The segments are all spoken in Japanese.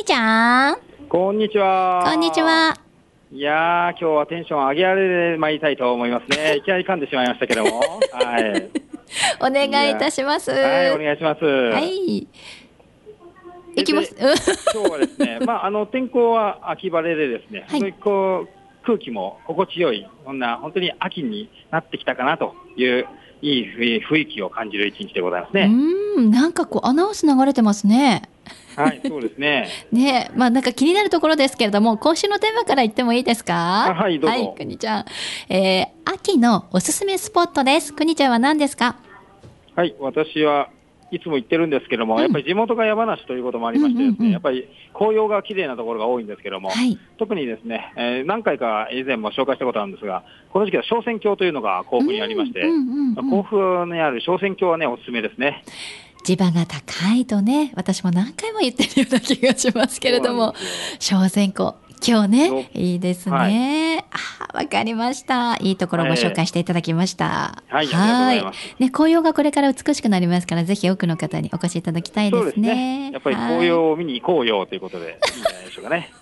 ちゃん。 こんにちは。 こんにちは。 いやー、今日はテンション上げられまいりたいと思いますね。いきなり噛んでしまいましたけども。はい。 お願いいたします。 はい、お願いします。 はい。いきます。 今日はですね、天候は秋晴れでですね、 はい、 本当にこう、空気も心地よい、そんな本当に秋になってきたかなという、いい雰囲気を感じる一日でございますね。 なんかこうアナウンス流れてますね。 はい、そうですね。 ね、なんか気になるところですけれども、今週のテーマから言ってもいいですか？ はい、どうぞ。 はい、くにちゃん。秋のおすすめスポットです。くにちゃんは何ですか？ はい、私はいつも言ってるんですけども、やっぱり地元が山梨ということもありましてですね、やっぱり紅葉が綺麗なところが多いんですけども、 はい、 特にですね、何回か以前も紹介したことあるんですが、この時期は昇仙峡というのが甲府にありまして、甲府にある昇仙峡はね、おすすめですね。 地場が高いとね、私も何回も言ってるような気がしますけれども、昇仙峡、今日ね、いいですね。わかりました。いいところをご紹介していただきました。 はい、ありがとうございます。 ね、紅葉がこれから美しくなりますから、ぜひ多くの方にお越しいただきたいですね。 そうですね。やっぱり紅葉を見に行こうよということで、いいんじゃないでしょうかね。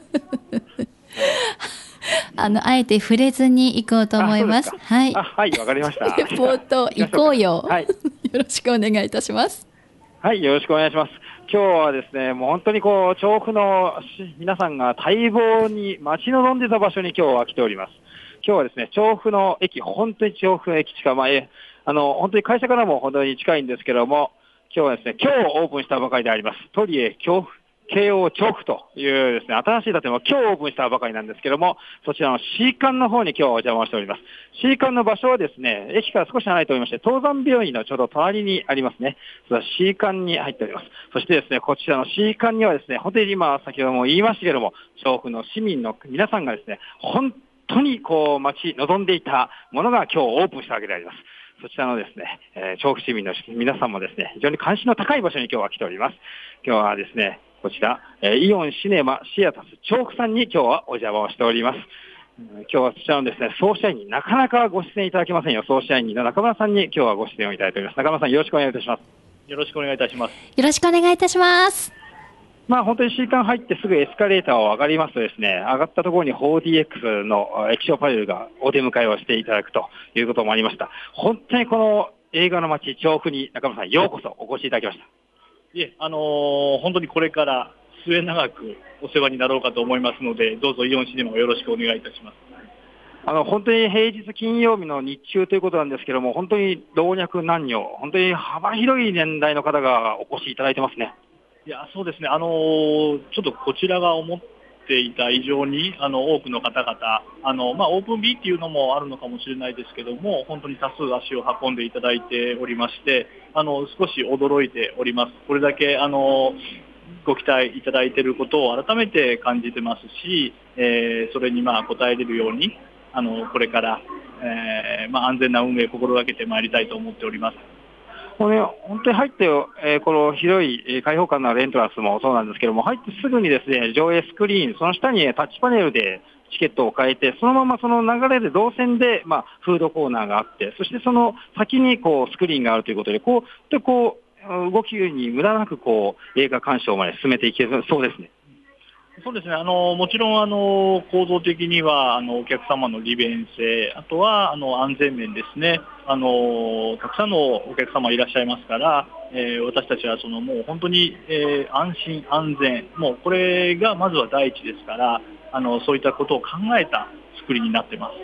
あえて触れずに行こうと思います。はい。 はい、わかりました。 冒頭、行こうよ。 はい。 よろしくお願いいたします。 はい、よろしくお願いします。今日はですね、もう本当にこう、調布の皆さんが待望に待ち望んでた場所に今日は来ております。今日はですね、調布の駅、本当に調布駅近、本当に会社からも本当に近いんですけども、今日はですね、今日オープンしたばかりであります。トリエ京王調布というですね、新しい建物、今日オープンしたばかりなんですけども、そちらの C 館の方に今日はお邪魔しております。C 館の場所はですね、駅から少し離れておりまして、東山病院のちょうど隣にありますね。それは C 館に入っております。そしてですね、こちらの C 館にはですね、本当に今、先ほども言いましたけども、調布の市民の皆さんがですね、本当にこう、待ち望んでいたものが今日オープンしたわけであります。そちらのですね、調布市民の皆さんもですね、非常に関心の高い場所に今日は来ております。今日はですね、こちら、イオンシネマシアタス調布さんに今日はお邪魔をしております。今日はそちらのですね、総支配人、なかなかご出演いただけませんよ。総支配人の中村さんに今日はご出演をいただいております。中村さん、よろしくお願いいたします。 よろしくお願いいたします。 よろしくお願いいたします。 本当に C 館入ってすぐエスカレーターを上がりますとですね、上がったところに 4DX の液晶パネルがお出迎えをしていただくということもありました。本当にこの映画の街、調布に中村さん、ようこそお越しいただきました。 いえ、本当にこれから末永くお世話になろうかと思いますので、どうぞイオンシネマをよろしくお願いいたします。 本当に平日金曜日の日中ということなんですけども、本当に老若男女、本当に幅広い年代の方がお越しいただいてますね。 いや、そうですね。ちょっとこちらが思っていた以上に、多くの方々、オープン日っていうのもあるのかもしれないですけども、本当に多数足を運んでいただいておりまして、少し驚いております。これだけ、ご期待いただいていることを改めて感じてますし、それに応えれるように、これから、安全な運営を心がけてまいりたいと思っております。 これ本当に入って、この広い開放感のあるエントランスもそうなんですけども、入ってすぐにですね、上映スクリーン、その下にタッチパネルでチケットを変えて、そのままその流れで動線で、フードコーナーがあって、そしてその先にこうスクリーンがあるということで、動きに無駄なく映画鑑賞まで進めていけるそうですね。 そうですね。もちろん、構造的には、お客様の利便性、あとは、安全面ですね。たくさんのお客様いらっしゃいますから、私たちは、もう本当に、安心安全、もうこれがまずは第一ですから、そういったことを考えた作りになってます。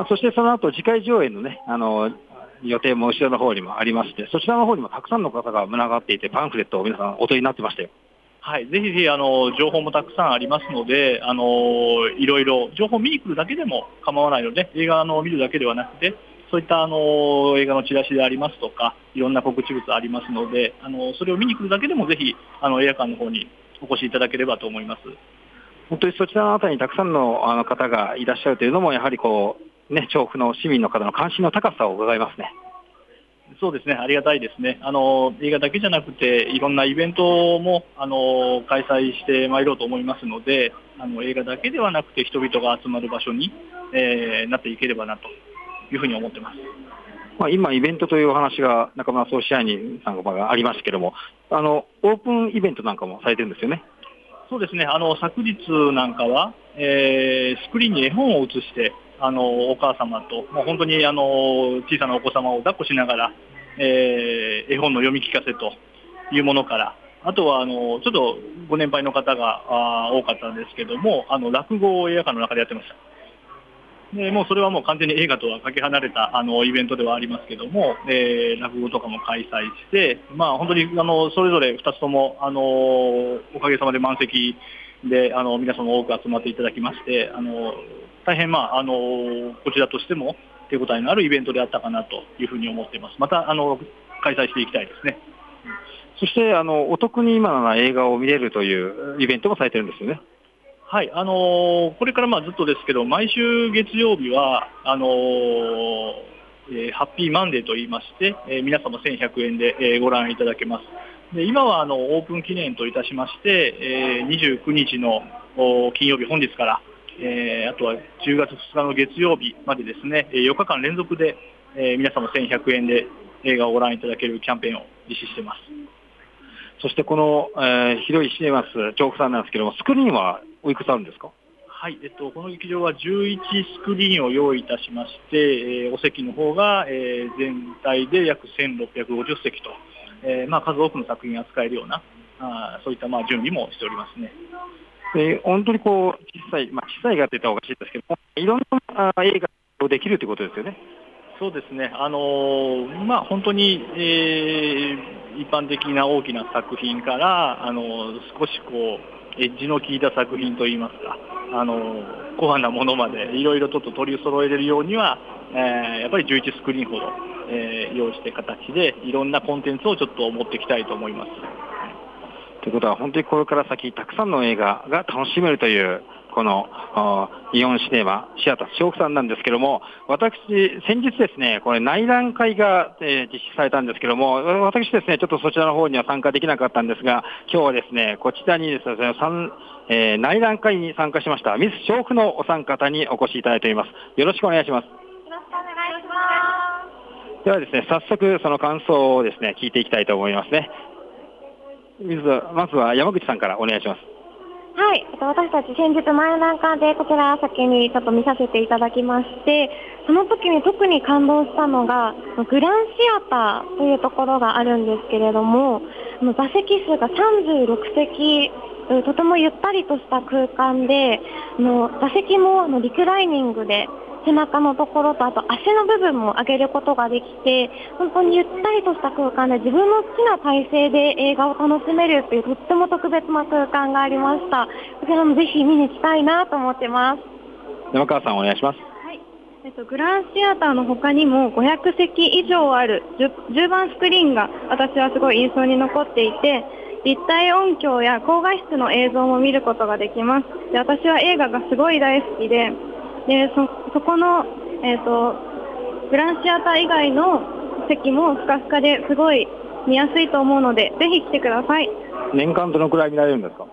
そしてその後、次回上映のね、予定も後ろの方にもありまして、そちらの方にもたくさんの方が群がっていて、パンフレットを皆さんお取りになってましたよ。 はい、ぜひぜひ情報もたくさんありますので、いろいろ情報を見に来るだけでも構わないので、映画を見るだけではなくて、そういった映画のチラシでありますとか、いろんな告知物ありますので、それを見に来るだけでもぜひ映画館の方にお越しいただければと思います。 本当にそちらのあたりにたくさんの方がいらっしゃるというのも、やはり調布の市民の方の関心の高さを伺いますね。 そうですね、ありがたいですね。映画だけじゃなくて、いろんなイベントも開催してまいろうと思いますので、映画だけではなくて人々が集まる場所に、なっていければなというふうに思ってます。 今、イベントというお話が中村総支配人さんがありましたけれども、オープンイベントなんかもされてるんですよね。 そうですね、昨日なんかは、スクリーンに絵本を映して、お母様と、もう本当に小さなお子様を抱っこしながら、絵本の読み聞かせというものから、あとはちょっとご年配の方が多かったんですけども、落語を映画館の中でやってました。でもうそれはもう完全に映画とはかけ離れたイベントではありますけども、落語とかも開催して、まあ、本当にそれぞれ2つともおかげさまで満席で皆様多く集まっていただきまして、大変、まあ、こちらとしても手応えのあるイベントであったかなというふうに思っています。また開催していきたいですね。 そしてお得に今の映画を見れるというイベントもされてるんですよね。 はい、これからまあずっとですけど、毎週月曜日はハッピーマンデーといいまして、皆様1100円で、ご覧いただけます。で今はオープン記念といたしまして、29日の金曜日、本日から、あとは10月2日の月曜日までですね、4日間連続で、皆様1100円で映画をご覧いただけるキャンペーンを実施しています。 そしてこの、広いシネマス調布さんなんですけども、スクリーンはおいくつあるんですか？ はい、この劇場は11スクリーンを用意いたしまして、お席の方が、全体で約1650席と、まあ、数多くの作品が扱えるようなそういったまあ準備もしておりますね。 本当にこう小さい映画って言ったらおかしいですけども、いろんな映画をできるということですよね。 そうですね、まあ、本当に、一般的な大きな作品から少しこうエッジの効いた作品といいますか、コアなものまでいろいろと取り揃えれるようには、やっぱり11スクリーンほど、用意して形でいろんなコンテンツをちょっと持っていきたいと思います。 ということは本当にこれから先たくさんの映画が楽しめるというこのイオンシネマシアター調布さんなんですけども、私先日ですね、これ内覧会が、実施されたんですけども、私ですねちょっとそちらの方には参加できなかったんですが、今日はですねこちらにですね内覧会に参加しましたミス調布のお三方にお越しいただいております。よろしくお願いします。 よろしくお願いします。 ではですね早速その感想をですね聞いていきたいと思いますね。まずは山口さんからお願いします。 はい、私たち先日前段階でこちら先にちょっと見させていただきまして、その時に特に感動したのがグランシアターというところがあるんですけれども、座席数が36席、とてもゆったりとした空間で、座席もリクライニングで背中のところとあと足の部分も上げることができて、本当にゆったりとした空間で自分の好きな体勢で映画を楽しめるというとっても特別な空間がありました。こちらもぜひ見に行きたいなと思ってます。 山川さんお願いします。 はい、グランシアターの他にも500席以上ある 10番スクリーンが私はすごい印象に残っていて、立体音響や高画質の映像も見ることができます。で、私は映画がすごい大好きで、そこの、グランシアター以外の席もふかふかですごい見やすいと思うので、ぜひ来てください。 年間どのくらい見られるんですか？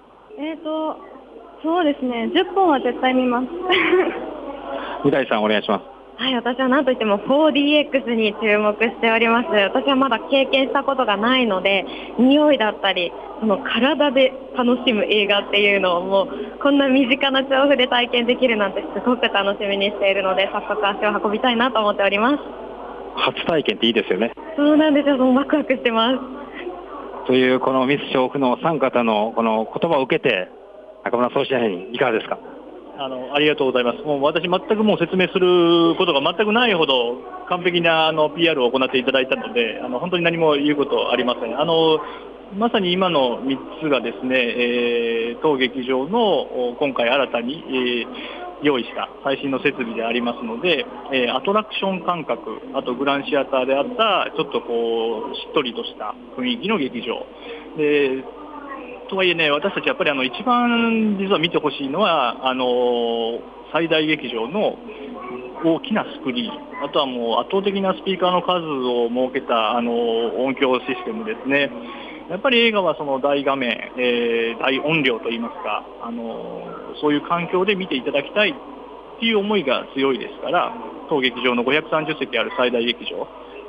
そうですね、10本は絶対見ます。 三谷さんお願いします。 はい、私は何といっても 4DX に注目しております。私はまだ経験したことがないので、匂いだったりその体で楽しむ映画っていうのをもうこんな身近な調布で体験できるなんてすごく楽しみにしているので、早速足を運びたいなと思っております。 初体験っていいですよね。 そうなんですよ、もうワクワクしてます。 というこのミス調布のお三方のこの言葉を受けて中村総支配人いかがですか？ ありがとうございます。もう私全くもう説明することが全くないほど完璧なPR を行っていただいたので、本当に何も言うことありません。まさに今の3つがですね、当劇場の今回新たに、用意した最新の設備でありますので、アトラクション感覚、あとグランシアターであったちょっとこうしっとりとした雰囲気の劇場で、とはいえね、私たちやっぱり一番実は見てほしいのは最大劇場の大きなスクリーン、あとはもう圧倒的なスピーカーの数を設けた音響システムですね。やっぱり映画はその大画面、大音量といいますか、そういう環境で見ていただきたいっていう思いが強いですから、当劇場の530席ある最大劇場、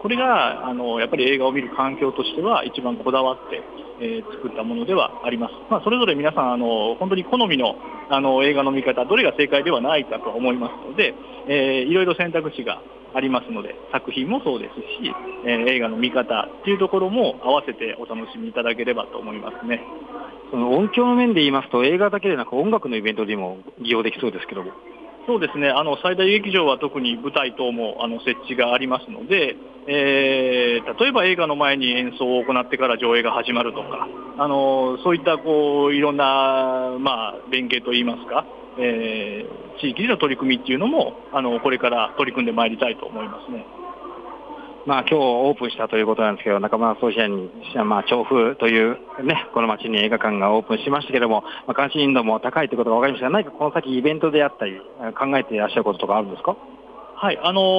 これがやっぱり映画を見る環境としては一番こだわって、作ったものではあります。それぞれ皆さん本当に好みの映画の見方、どれが正解ではないかと思いますので、いろいろ選択肢がありますので、作品もそうですし、映画の見方っていうところも合わせてお楽しみいただければと思いますね。 その音響の面で言いますと、映画だけでなく音楽のイベントでも利用できそうですけども。 そうですね、最大劇場は特に舞台等も設置がありますので、例えば映画の前に演奏を行ってから上映が始まるとか、そういったいろんな、連携といいますか、地域での取り組みっていうのもこれから取り組んでまいりたいと思いますね。 今日オープンしたということなんですけど、中村総支配に、調布というね、この町に映画館がオープンしましたけども、関心度も高いということが分かりましたが、何かこの先イベントであったり、考えていらっしゃることとかあるんですか？ はい、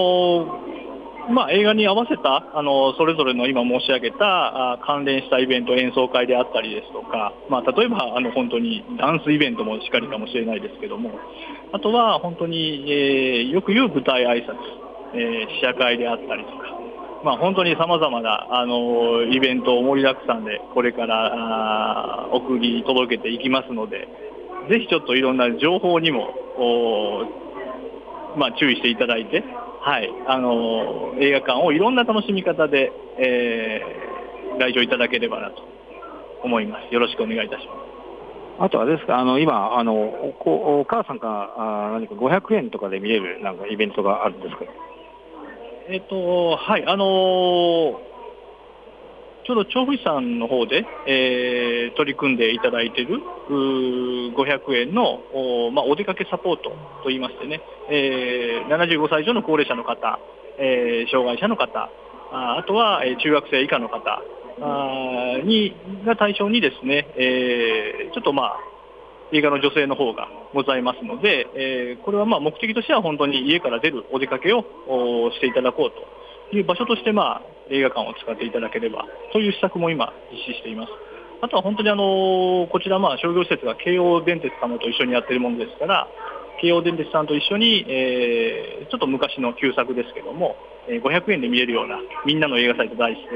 映画に合わせたそれぞれの今申し上げた関連したイベント、演奏会であったりですとか、例えば本当にダンスイベントもしっかりかもしれないですけども、あとは本当に、よく言う舞台挨拶、試写会であったりとか、本当に様々なイベントを盛りだくさんでこれから送り届けていきますので、ぜひちょっといろんな情報にも注意していただいて、はい、映画館をいろんな楽しみ方で、来場いただければなと思います。よろしくお願いいたします。 あとはですか、今お母さんが何か500円とかで見れるなんかイベントがあるんですか？ はい、ちょうど調布市さんの方で、取り組んでいただいている500円のお出かけサポートといいましてね、75歳以上の高齢者の方、障害者の方、あとは中学生以下の方が対象にですね、ちょっと映画の助成の方がございますので、これは目的としては本当に家から出るお出かけをしていただこうという場所として映画館を使っていただければという施策も今実施しています。あとは本当にこちら商業施設が京王電鉄様と一緒にやっているものですから、京王電鉄さんと一緒に、ちょっと昔の旧作ですけども、500円で見れるようなみんなの映画祭と題して、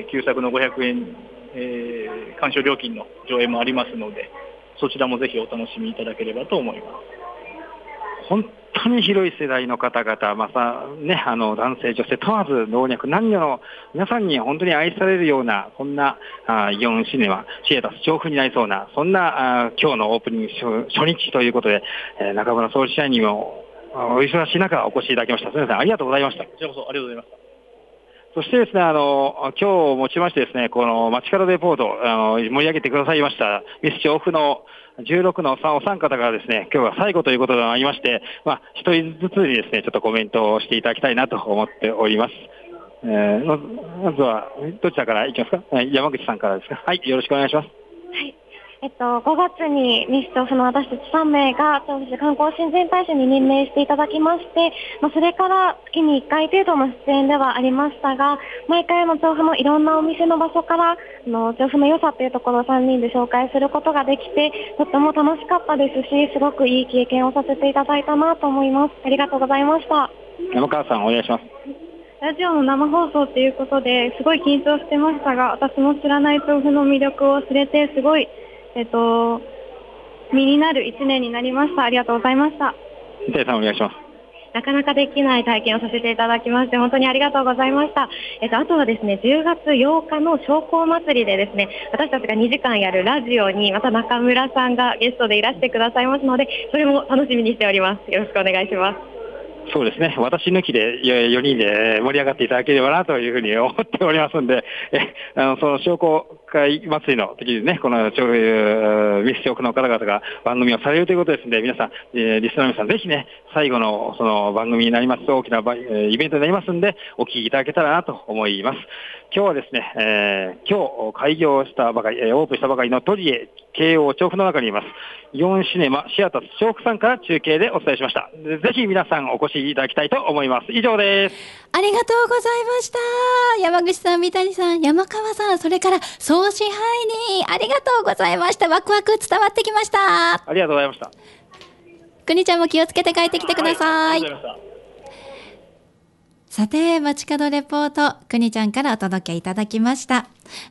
旧作の500円、鑑賞料金の上映もありますので、そちらもぜひお楽しみいただければと思います。 本当に広い世代の方々、男性、女性問わず老若男女の皆さんに本当に愛されるような、そんなイオンシネマ、シアタス調布になりそうな、そんな今日のオープニング初日ということで、中村総支配人もお忙しい中お越しいただきました。すみません、ありがとうございました。 こちらこそありがとうございました。 そしてですね、今日をもちましてですね、この街角レポート、盛り上げてくださいました、ミス調布の16のお三方がですね、今日は最後ということでありまして、一人ずつにですね、ちょっとコメントをしていただきたいなと思っております。まずは、どちらからいきますか？山口さんからですか？はい、よろしくお願いします。 はい。5月にミス調布の私たち3名が調布市観光親善大使に任命していただきまして、それから月に1回程度の出演ではありましたが、毎回調布のいろんなお店の場所から調布の良さというところを3人で紹介することができて、とっても楽しかったですし、すごくいい経験をさせていただいたなと思います。ありがとうございました。 山川さん、お願いします。 ラジオの生放送ということですごい緊張してましたが、私も知らない調布の魅力を知れて、すごい身になる1年になりました。ありがとうございました。 三谷さん、お願いします。 なかなかできない体験をさせていただきまして本当にありがとうございました。あとはですね、10月8日の商工祭りでですね、私たちが2時間やるラジオにまた中村さんがゲストでいらしてくださいますので、それも楽しみにしております。よろしくお願いします。 そうですね、私抜きで4人で盛り上がっていただければなというふうに思っておりますので、その商工会祭りの時にね、このミス調布の方々が番組をされるということですので、皆さん、リスナーの皆さん、ぜひね、最後のその番組になりますと、大きなイベントになりますので、お聞きいただけたらなと思います。今日はですね、今日開業したばかり、オープンしたばかりのトリエ京王調布の中にいますイオンシネマシアタス調布さんから中継でお伝えしました。ぜひ皆さんお越しいただきたいと思います。以上です。 ありがとうございました。山口さん、三谷さん、山川さん、それから総支配人、ありがとうございました。ワクワク伝わってきました。 ありがとうございました。 くにちゃんも気をつけて帰ってきてください。 はい、ありがとうございました。 さて、街角レポート、くにちゃんからお届けいただきました。